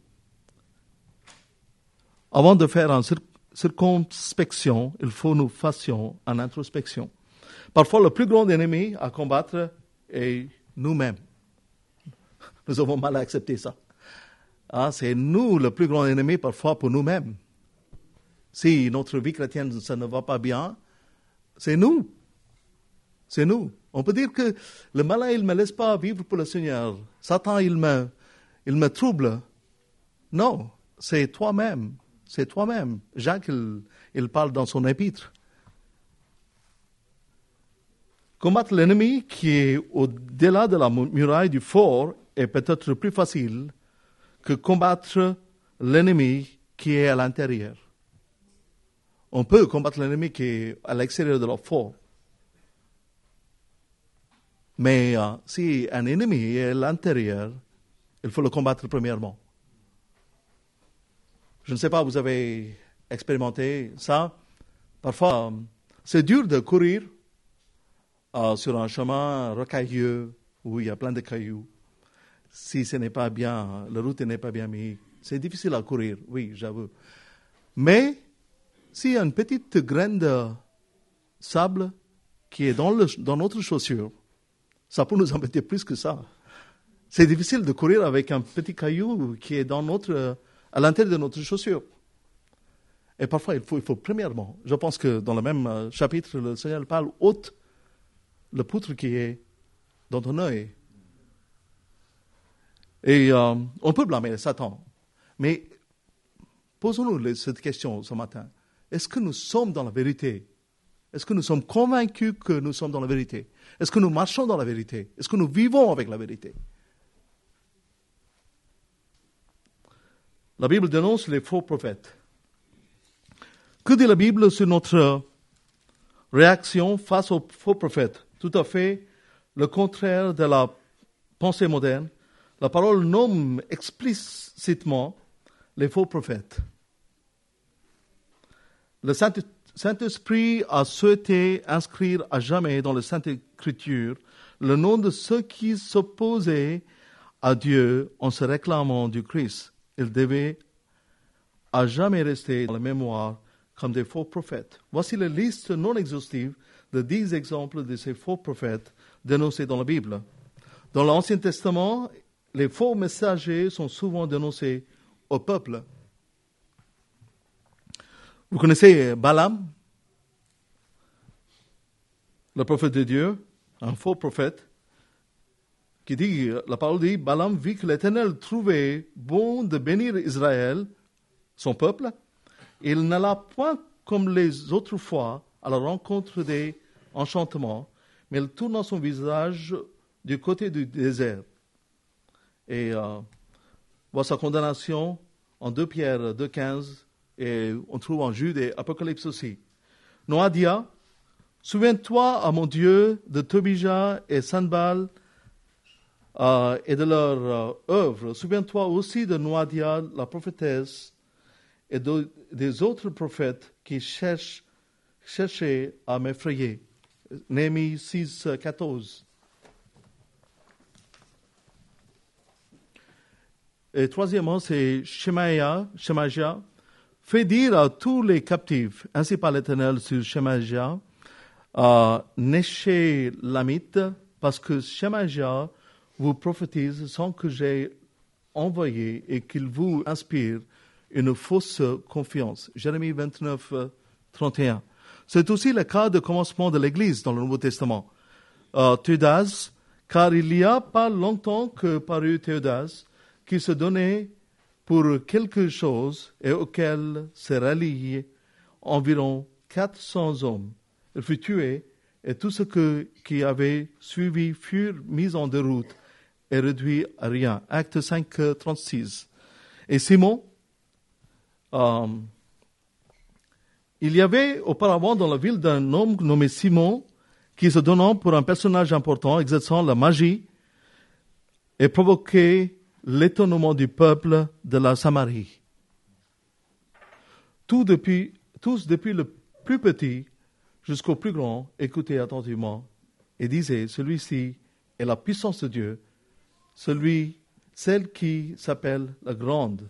Speaker 1: Avant de faire une cir- circonspection, il faut nous fassions une introspection. Parfois, le plus grand ennemi à combattre est nous-mêmes. Nous avons mal à accepter ça. Ah, c'est nous le plus grand ennemi parfois pour nous-mêmes. Si notre vie chrétienne, ça ne va pas bien, c'est nous. C'est nous. On peut dire que le malin, il ne me laisse pas vivre pour le Seigneur. Satan, il me, il me trouble. Non, c'est toi-même. C'est toi-même. Jacques, il, il parle dans son épître. Combattre l'ennemi qui est au-delà de la muraille du fort est peut-être plus facile que combattre l'ennemi qui est à l'intérieur. On peut combattre l'ennemi qui est à l'extérieur de la fort. Mais euh, si un ennemi est à l'intérieur, il faut le combattre premièrement. Je ne sais pas, vous avez expérimenté ça. Parfois, euh, c'est dur de courir euh, sur un chemin rocailleux où il y a plein de cailloux. Si ce n'est pas bien, la route n'est pas bien mise, c'est difficile à courir, oui, j'avoue. Mais s'il y a une petite graine de sable qui est dans, le, dans notre chaussure, ça peut nous embêter plus que ça. C'est difficile de courir avec un petit caillou qui est dans notre, à l'intérieur de notre chaussure. Et parfois, il faut, il faut premièrement, je pense que dans le même chapitre, le Seigneur parle, ôte le poutre qui est dans ton œil. Et euh, on peut blâmer Satan. Mais posons-nous cette question ce matin. Est-ce que nous sommes dans la vérité? Est-ce que nous sommes convaincus que nous sommes dans la vérité? Est-ce que nous marchons dans la vérité? Est-ce que nous vivons avec la vérité? La Bible dénonce les faux prophètes. Que dit la Bible sur notre réaction face aux faux prophètes? Tout à fait le contraire de la pensée moderne. La parole nomme explicitement les faux prophètes. Le Saint-Esprit a souhaité inscrire à jamais dans la Sainte Écriture le nom de ceux qui s'opposaient à Dieu en se réclamant du Christ. Ils devaient à jamais rester dans la mémoire comme des faux prophètes. Voici la liste non exhaustive de dix exemples de ces faux prophètes dénoncés dans la Bible. Dans l'Ancien Testament, les faux messagers sont souvent dénoncés au peuple. Vous connaissez Balaam, le prophète de Dieu, un faux prophète, qui dit, la parole dit, Balaam vit que l'Éternel trouvait bon de bénir Israël, son peuple, et il n'alla point comme les autres fois à la rencontre des enchantements, mais il tourna son visage du côté du désert. Et euh, voit sa condamnation en deux Pierre deux quinze, et on trouve en Jude et Apocalypse aussi. Noadia, souviens-toi à mon Dieu de Tobija et Sanbal euh, et de leur euh, œuvre. Souviens-toi aussi de Noadia, la prophétesse, et de, des autres prophètes qui cherchent, cherchaient à m'effrayer. Néhémie six quatorze. Et troisièmement, c'est Shemaïa, Shemaïa, fait dire à tous les captifs, ainsi par l'Éternel sur Shemaïa, euh, Néché Lamite, parce que Shemaïa vous prophétise sans que j'ai envoyé et qu'il vous inspire une fausse confiance. Jérémie vingt-neuf trente et un. C'est aussi le cas de commencement de l'Église dans le Nouveau Testament. Euh, Théodase, car il y a pas longtemps que parut Théodase, qui se donnait pour quelque chose et auquel se ralliaient environ quatre cents hommes. Il fut tué et tout ce que, qui avait suivi furent mis en déroute et réduits à rien. Acte cinq trente-six. Et Simon, Euh, il y avait auparavant dans la ville d'un homme nommé Simon qui se donnant pour un personnage important, exerçant la magie et provoquait l'étonnement du peuple de la Samarie. Tout depuis, tous, depuis le plus petit jusqu'au plus grand, écoutaient attentivement et disaient, celui-ci est la puissance de Dieu, celui, celle qui s'appelle la grande.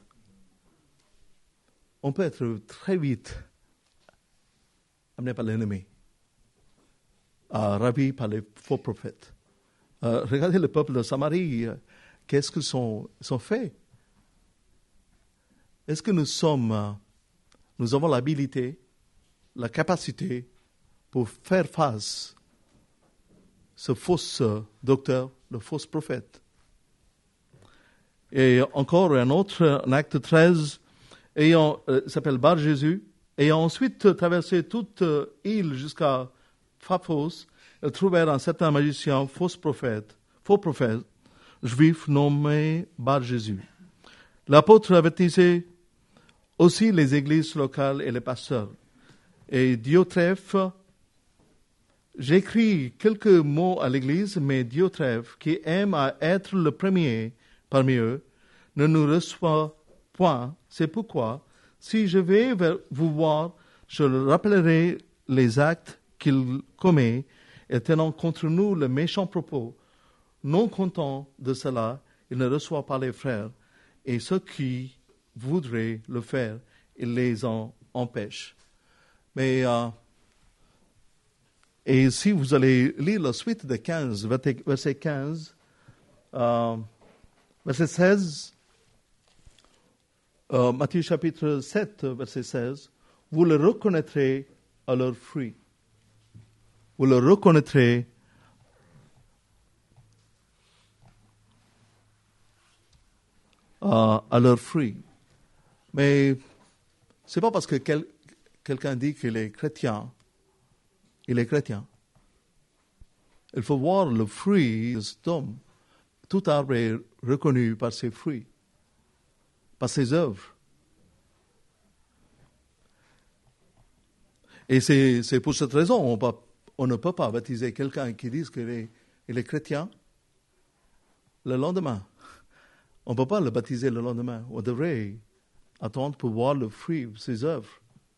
Speaker 1: On peut être très vite amené par l'ennemi, euh, ravi par les faux prophètes. Euh, regardez le peuple de Samarie, euh, qu'est-ce qu'ils sont, sont faits? Est-ce que nous sommes, euh, nous avons l'habilité, la capacité pour faire face à ce faux euh, docteur, le faux prophète? Et encore un autre, en acte treize, ayant, euh, s'appelle Bar Jésus, ayant ensuite traversé toute euh, île jusqu'à Paphos, ils trouvèrent un certain magicien, faux prophète, faux prophète, juif nommé Bar Jésus. L'apôtre avertissait aussi les églises locales et les pasteurs. Et Diotrephe, j'écris quelques mots à l'église, mais Diotrephe, qui aime à être le premier parmi eux, ne nous reçoit point. C'est pourquoi, si je vais vous voir, je rappellerai les actes qu'il commet et tenant contre nous le méchant propos. Non content de cela, il ne reçoit pas les frères, et ceux qui voudraient le faire, il les en empêche. Mais, euh, et si vous allez lire la suite de quinze, verset quinze, euh, verset seize, euh, Matthieu chapitre sept, verset seize, vous le reconnaîtrez à leurs fruits. Vous le reconnaîtrez euh, à leurs fruits. Mais c'est pas parce que quel, quelqu'un dit qu'il est chrétien, il est chrétien. Il faut voir le fruit de cet homme. Tout arbre est reconnu par ses fruits, par ses œuvres. Et c'est, c'est pour cette raison on, va, on ne peut pas baptiser quelqu'un qui dit qu'il est, il est chrétien le lendemain. On ne peut pas le baptiser le lendemain. On devrait attendre pour voir le fruit de ses œuvres.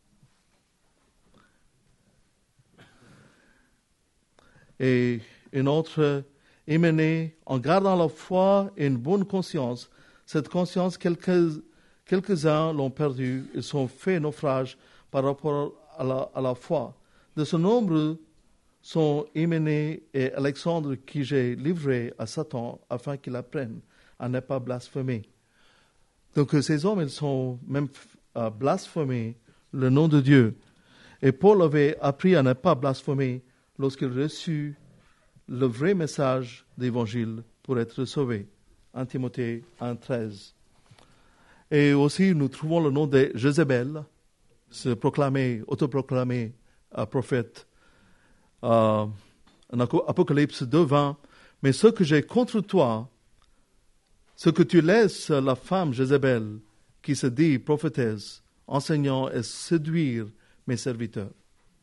Speaker 1: Et une autre, émenée en gardant la foi et une bonne conscience. Cette conscience, quelques, quelques-uns l'ont perdue. Ils sont fait naufrage par rapport à la, à la foi. De ce nombre sont Hyménée et Alexandre qui j'ai livré à Satan afin qu'il apprenne à ne pas blasphémer. Donc ces hommes, ils sont même euh, blasphémés le nom de Dieu. Et Paul avait appris à ne pas blasphémer lorsqu'il reçut le vrai message d'évangile pour être sauvé. un Timothée un treize. Et aussi, nous trouvons le nom de Jézabel, se proclamer, autoproclamé euh, prophète. Euh, en Apocalypse deux vingt. Mais ce que j'ai contre toi, ce que tu laisses la femme Jézabel, qui se dit prophétesse, enseignant et séduire mes serviteurs.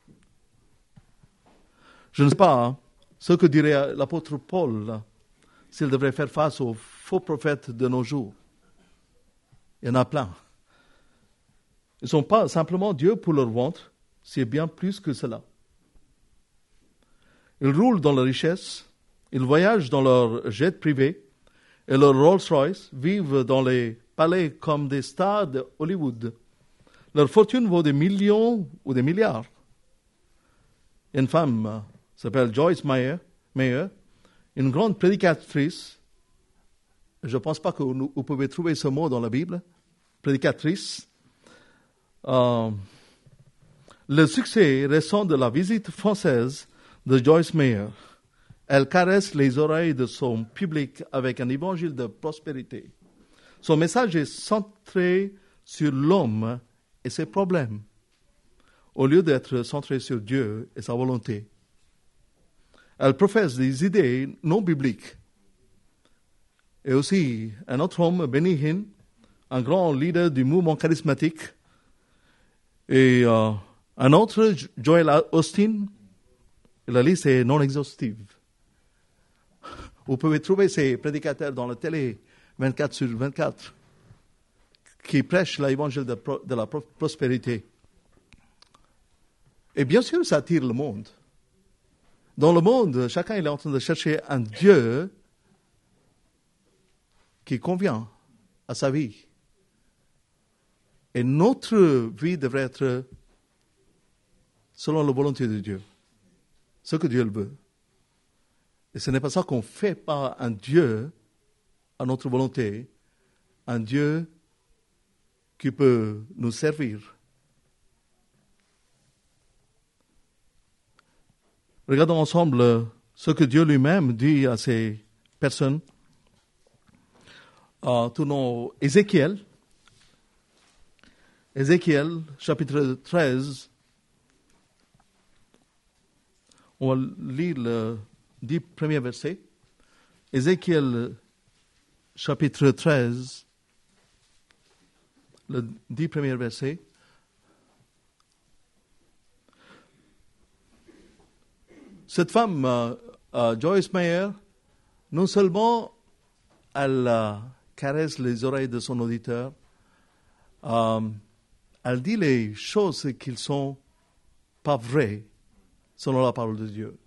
Speaker 1: Je ne sais pas ce que dirait l'apôtre Paul s'il devrait faire face aux faux prophètes de nos jours. Il y en a plein. Ils ne sont pas simplement Dieu pour leur ventre, c'est bien plus que cela. Ils roulent dans la richesse, ils voyagent dans leur jet privé et leur Rolls-Royce, vivent dans les palais comme des stars de Hollywood. Leur fortune vaut des millions ou des milliards. Une femme euh, s'appelle Joyce Meyer, Meyer, une grande prédicatrice. Je ne pense pas que vous, vous pouvez trouver ce mot dans la Bible. Prédicatrice. Euh, le succès récent de la visite française de Joyce Meyer. Elle caresse les oreilles de son public avec un évangile de prospérité. Son message est centré sur l'homme et ses problèmes, au lieu d'être centré sur Dieu et sa volonté. Elle professe des idées non bibliques. Et aussi, un autre homme, Benny Hinn, un grand leader du mouvement charismatique, Et euh, un autre, Joel Austin, la liste est non exhaustive. Vous pouvez trouver ces prédicateurs dans la télé vingt-quatre sur vingt-quatre qui prêchent l'évangile de, pro, de la pro, prospérité. Et bien sûr, ça attire le monde. Dans le monde, chacun est en train de chercher un Dieu qui convient à sa vie. Et notre vie devrait être selon la volonté de Dieu, ce que Dieu veut. Et ce n'est pas ça qu'on fait par un Dieu à notre volonté, un Dieu qui peut nous servir. Regardons ensemble ce que Dieu lui-même dit à ces personnes. Euh, tournons Ézéchiel. Ézéchiel, chapitre treize. On va lire le dix premiers versets. Ézéchiel, chapitre treize, le dix premiers versets. Cette femme, euh, euh, Joyce Meyer, non seulement elle euh, caresse les oreilles de son auditeur, euh, elle dit les choses qui ne sont pas vraies selon la parole de Dieu.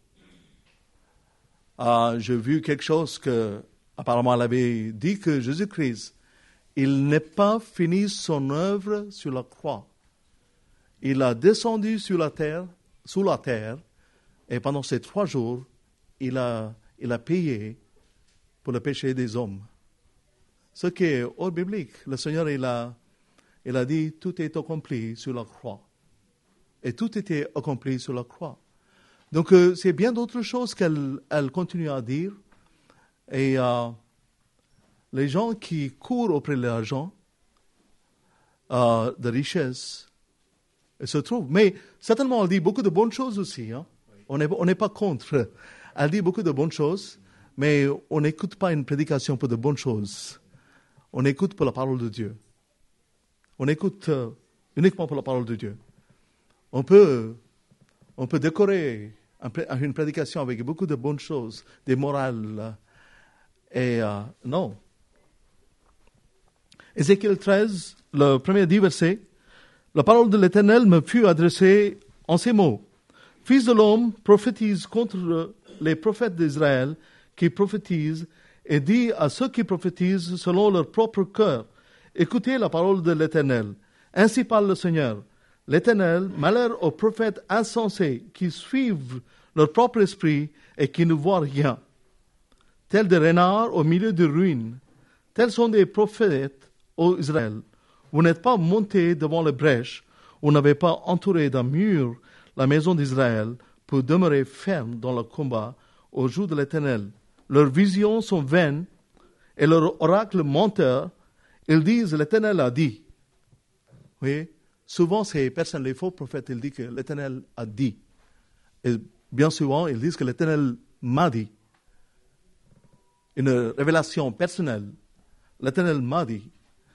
Speaker 1: Euh, j'ai vu quelque chose que, apparemment, elle avait dit que Jésus-Christ, il n'est pas fini son œuvre sur la croix. Il a descendu sur la terre, sous la terre, et pendant ces trois jours, il a, il a payé pour le péché des hommes. Ce qui est hors biblique. Le Seigneur, il a, il a dit, tout est accompli sur la croix. Et tout était accompli sur la croix. Donc, euh, c'est bien d'autres choses qu'elle elle continue à dire. Et euh, les gens qui courent auprès de l'argent, euh, de richesse, se trouvent. Mais certainement, elle dit beaucoup de bonnes choses aussi. Hein? On n'est on n'est pas contre. Elle dit beaucoup de bonnes choses, mais on n'écoute pas une prédication pour de bonnes choses. On écoute pour la parole de Dieu. On écoute euh, uniquement pour la parole de Dieu. On peut, on peut décorer une prédication avec beaucoup de bonnes choses, des morales. Et euh, non. Ézéchiel treize, le premier dix versets. La parole de l'Éternel me fut adressée en ces mots. Fils de l'homme, prophétise contre les prophètes d'Israël qui prophétisent et dit à ceux qui prophétisent selon leur propre cœur, écoutez la parole de l'Éternel. Ainsi parle le Seigneur. L'Éternel, malheur aux prophètes insensés qui suivent leur propre esprit et qui ne voient rien. Tels des renards au milieu de ruines, tels sont des prophètes ô Israël. Vous n'êtes pas montés devant les brèches, vous n'avez pas entouré d'un mur la maison d'Israël pour demeurer ferme dans le combat au jour de l'Éternel. Leurs visions sont vaines et leurs oracles menteurs. Ils disent l'Éternel a dit. Vous voyez, souvent ces personnes, les faux prophètes, ils disent que l'Éternel a dit. Et bien souvent, ils disent que l'Éternel m'a dit. Une révélation personnelle. L'Éternel m'a dit.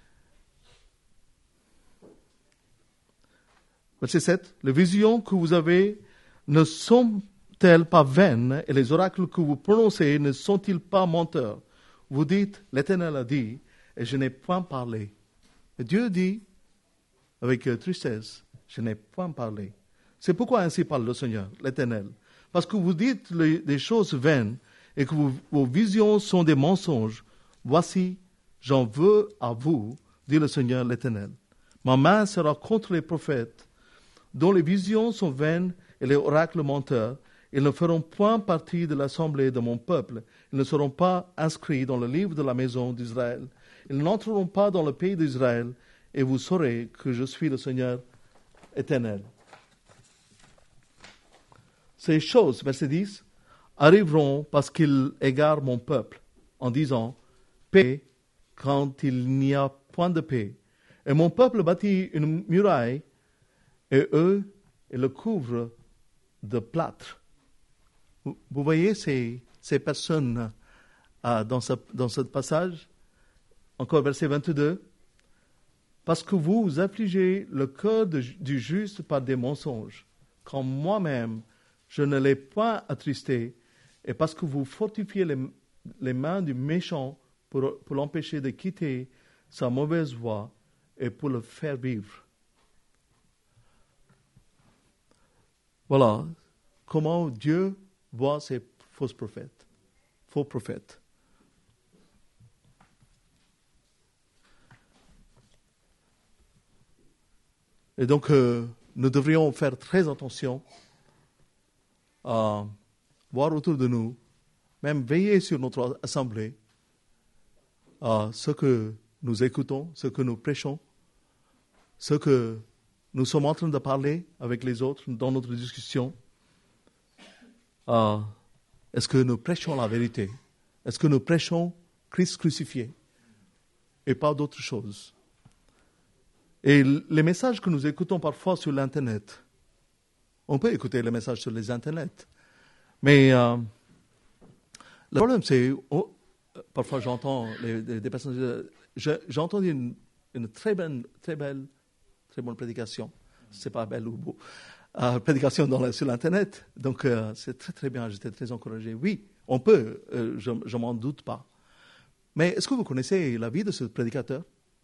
Speaker 1: Verset sept. Les visions que vous avez ne sont-elles pas vaines et les oracles que vous prononcez ne sont-ils pas menteurs? Vous dites, l'Éternel a dit, et je n'ai point parlé. Et Dieu dit, avec tristesse, je n'ai point parlé. C'est pourquoi ainsi parle le Seigneur, l'Éternel. Parce que vous dites les, des choses vaines et que vous, vos visions sont des mensonges. Voici, j'en veux à vous, dit le Seigneur, l'Éternel. Ma main sera contre les prophètes dont les visions sont vaines et les oracles menteurs. Ils ne feront point partie de l'assemblée de mon peuple. Ils ne seront pas inscrits dans le livre de la maison d'Israël. Ils n'entreront pas dans le pays d'Israël, et vous saurez que je suis le Seigneur éternel. Ces choses, verset dix, arriveront parce qu'ils égarent mon peuple, en disant, paix quand il n'y a point de paix. Et mon peuple bâtit une muraille, et eux, ils le couvrent de plâtre. Vous, vous voyez ces, ces personnes euh, dans, ce, dans ce passage? Encore verset vingt-deux. parce que vous affligez le cœur de, du juste par des mensonges, quand moi-même je ne l'ai pas attristé, et parce que vous fortifiez les, les mains du méchant pour, pour l'empêcher de quitter sa mauvaise voie et pour le faire vivre. Voilà comment Dieu voit ces faux prophètes, faux prophètes. Et donc, euh, nous devrions faire très attention à voir autour de nous, même veiller sur notre assemblée, à ce que nous écoutons, ce que nous prêchons, ce que nous sommes en train de parler avec les autres dans notre discussion. Euh, est-ce que nous prêchons la vérité? Est-ce que nous prêchons Christ crucifié et pas d'autres choses? Et les messages que nous écoutons parfois sur l'Internet, on peut écouter les messages sur les Internet, mais euh, le problème c'est, oh, parfois j'entends les, des, des personnes dire, je, j'ai entendu une, une très belle, très belle, très bonne prédication, c'est pas belle ou beau, euh, prédication dans la, sur l'Internet, donc euh, c'est très très bien, j'étais très encouragé. Oui, on peut, euh, je ne m'en doute pas. Mais est-ce que vous connaissez la vie de ce prédicateur?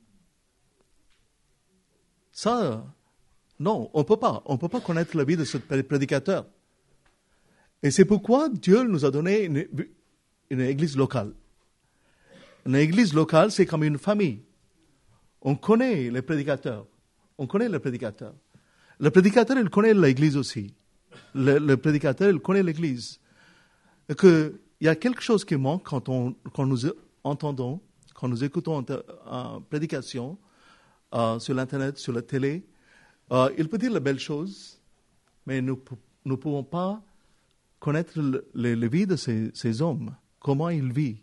Speaker 1: Ça, non, on ne peut pas. On ne peut pas connaître la vie de ce prédicateur. Et c'est pourquoi Dieu nous a donné une, une église locale. Une église locale, c'est comme une famille. On connaît les prédicateurs. On connaît le prédicateur. Le prédicateur, il connaît l'église aussi. Le, le prédicateur, il connaît l'église. Et que, il y a quelque chose qui manque quand, on, quand nous entendons, quand nous écoutons une prédication, Euh, sur l'Internet, sur la télé. Euh, il peut dire les belles choses, mais nous ne pouvons pas connaître le, le, le vie de ces, ces hommes, comment ils vivent.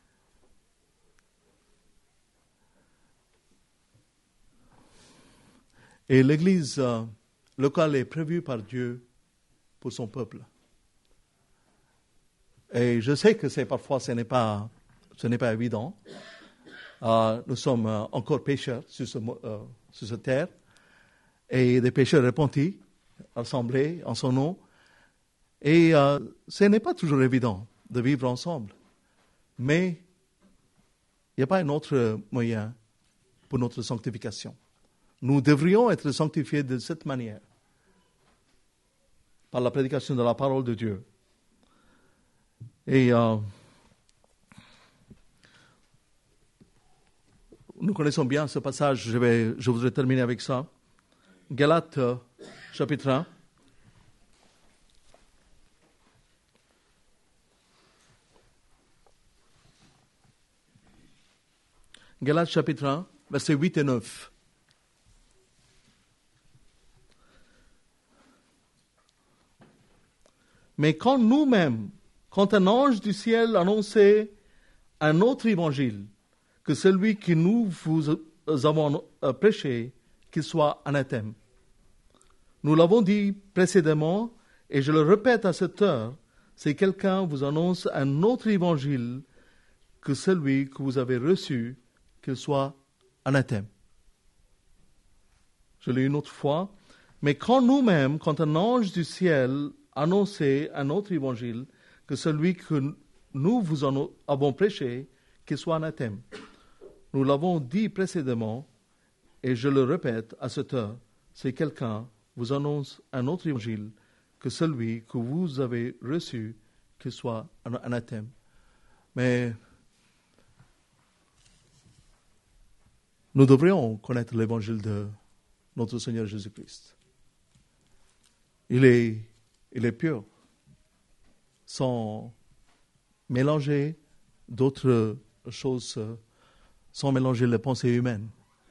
Speaker 1: Et l'Église euh, locale est prévue par Dieu pour son peuple. Et je sais que c'est, parfois ce n'est pas, ce n'est pas évident. Uh, nous sommes uh, encore pécheurs sur, ce, uh, sur cette terre et des pécheurs repentis, rassemblés en son nom. Et uh, ce n'est pas toujours évident de vivre ensemble. Mais il n'y a pas un autre moyen pour notre sanctification. Nous devrions être sanctifiés de cette manière, par la prédication de la parole de Dieu. Et uh, nous connaissons bien ce passage, je, vais, je voudrais terminer avec ça. Galates, euh, chapitre un. Galates, chapitre un, versets huit et neuf. Mais quand nous-mêmes, quand un ange du ciel annonçait un autre évangile, que celui que nous vous avons prêché, qu'il soit anathème. Nous l'avons dit précédemment, et je le répète à cette heure, si quelqu'un vous annonce un autre évangile que celui que vous avez reçu, qu'il soit anathème. Je l'ai une autre fois. Mais quand nous-mêmes, quand un ange du ciel annonçait un autre évangile que celui que nous vous avons prêché, qu'il soit anathème. Nous l'avons dit précédemment, et je le répète à cette heure, si quelqu'un vous annonce un autre évangile que celui que vous avez reçu, qu'il soit un anathème. Mais nous devrions connaître l'évangile de notre Seigneur Jésus-Christ. Il est, il est pur, sans mélanger d'autres choses, sans mélanger les pensées humaines.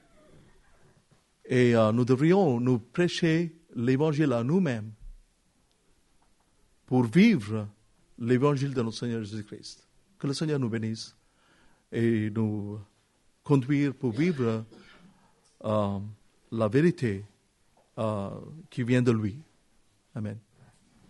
Speaker 1: Et euh, nous devrions nous prêcher l'évangile à nous-mêmes pour vivre l'évangile de notre Seigneur Jésus-Christ. Que le Seigneur nous bénisse et nous conduire pour vivre euh, la vérité euh, qui vient de lui. Amen.